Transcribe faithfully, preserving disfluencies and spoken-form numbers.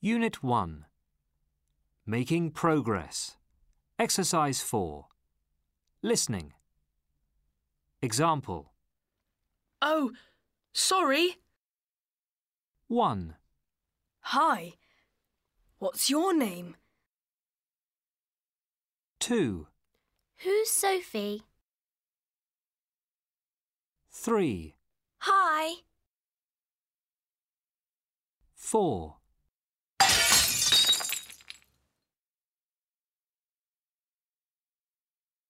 Unit one. Making progress. Exercise four. Listening. Example. Oh, sorry. one. Hi. What's your name? two. Who's Sophie? three. Hi. four.